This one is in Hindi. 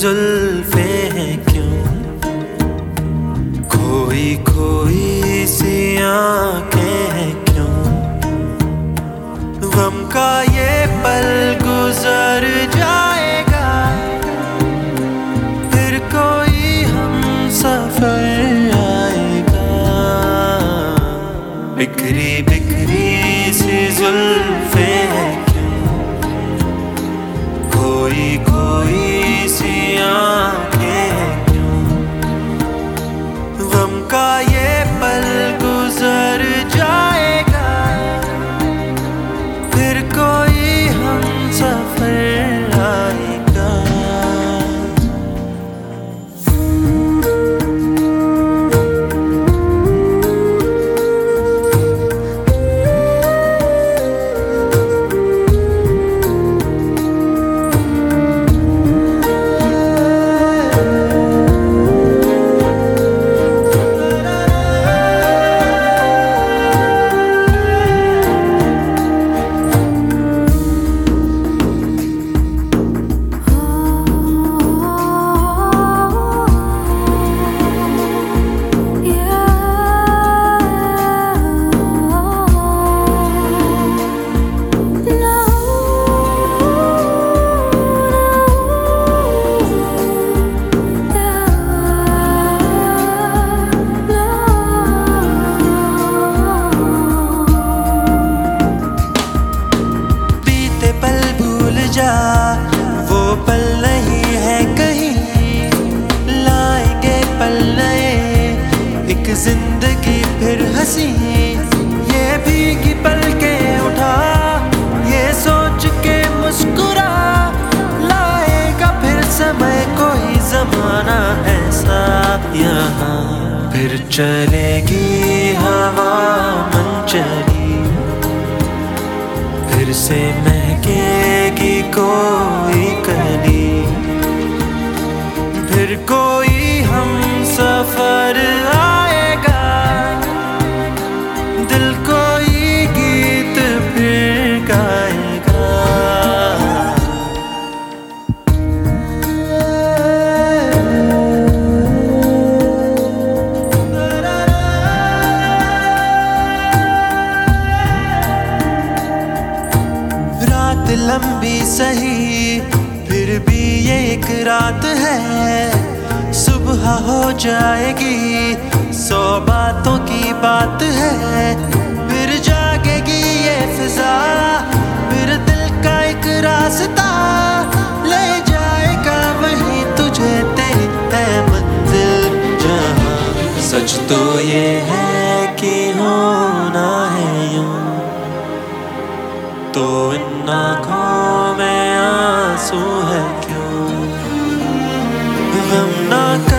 जुल्फे हैं क्यों, खोई खोई सी आंखें हैं क्यों, गम का ये पल गुजर जाएगा, फिर कोई हम सफर आएगा। बिखरी बिखरी सी जुल्फे हैं क्यों, खोई खोई सी आंखें हैं क्यों, गम का ये पल गुजर जाएगा, फिर कोई हम सफर आएगा। वो पल नहीं है कहीं, लाएंगे पल नए, एक जिंदगी फिर हंसी। ये भीगी पल के उठा, ये सोच के मुस्कुरा, लाएगा फिर समय कोई जमाना ऐसा यहाँ, फिर चलेगी हवा मन चली, फिर से महकेगी कोई कली, फिर कोई हम सफर आएगा, दिल कोई गीत फिर गाएगा। रात लंबी सही फिर भी ये एक रात है, सुबह हो जाएगी 100 बातों की बात है, फिर जागेगी ये फिजा, फिर दिल का एक रास्ता ले जाएगा वहीं तुझे, तेरी तय मंजिल जहां। सच तो ये है कि होना है यूं, तो इन आँखों में आंसू है क्यों, गम ना